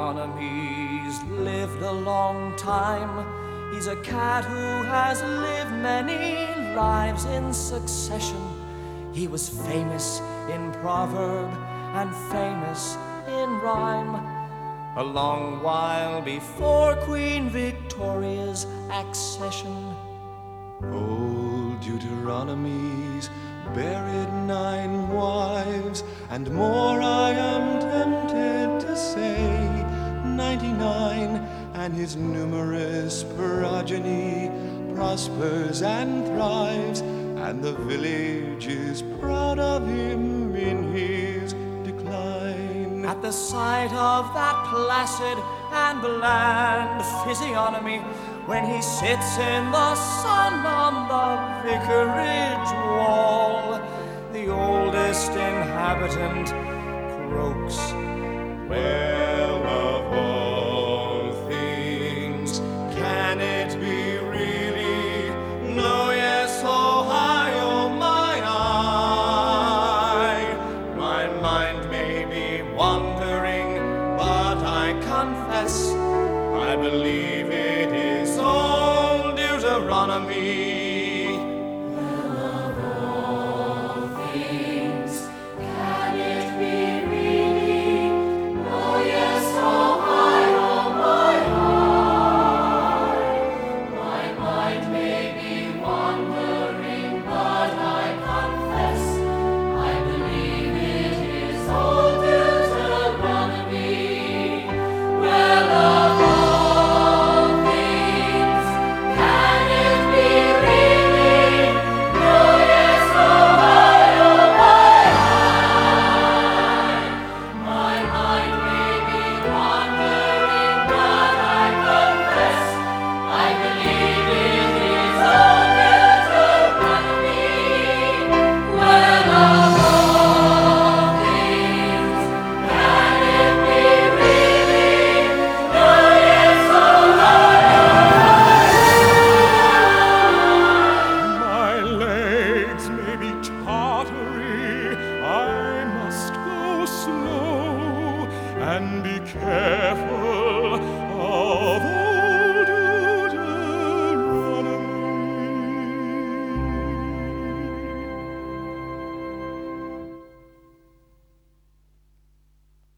Deuteronomy's lived a long time. He's a cat who has lived many lives in succession. He was famous in proverb and famous in rhyme, a long while before Queen Victoria's accession. Old Deuteronomy's buried 9 wives, and more I am tempted to say 99, and his numerous progeny prospers and thrives, and the village is proud of him in his decline. At the sight of that placid and bland physiognomy, when he sits in the sun on the vicarage wall, the oldest inhabitant croaks, "Well, of all things, can it be really? No, yes, oh, hi, oh, my eye. My mind may be wandering, but I confess I believe it is old Deuteronomy